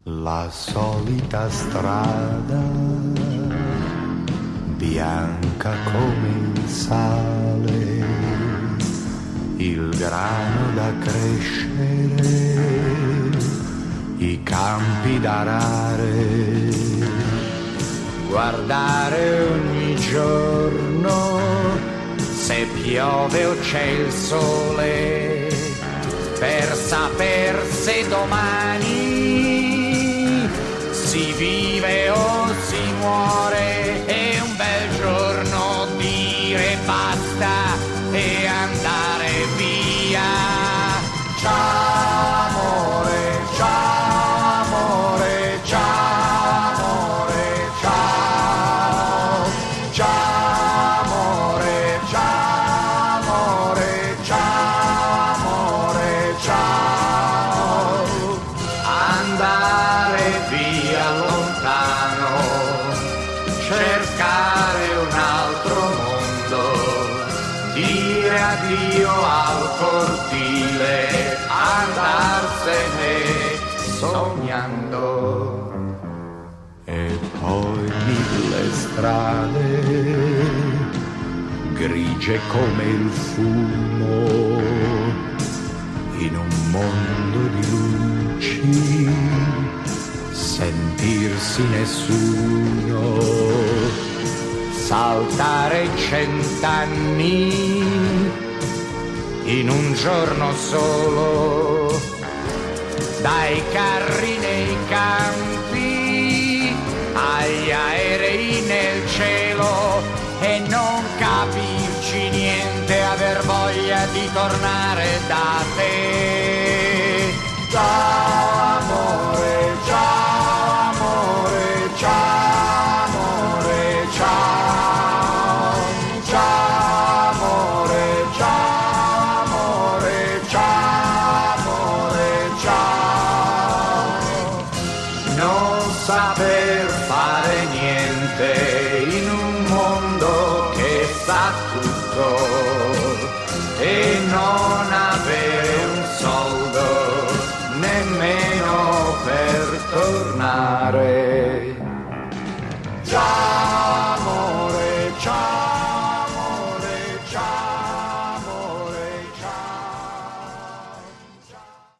La solita strada, bianca come il sale, il grano da crescere, i campi da arare, guardare ogni giorno se piove o c'è il sole, per saper se domani si vive o si muore. È un bel giorno dire basta e andare via. Ciao amore, ciao amore, ciao amore, ciao. Ciao amore, ciao amore, ciao amore, ciao. Andare via lontano, cercare un altro mondo, dire addio al cortile, andarsene sognando. E poi mille strade, grigie come il fumo, in un mondo di luci, sentirsi nessuno, saltare 100 anni in un giorno solo, dai carri nei campi agli aerei nel cielo, e non capirci niente, aver voglia di tornare da te. Ciao amore, ciao amore, ciao amore, ciao. Ciao amore, ciao amore, ciao amore, ciao. Non saper fare niente in un mondo che sa tutto e non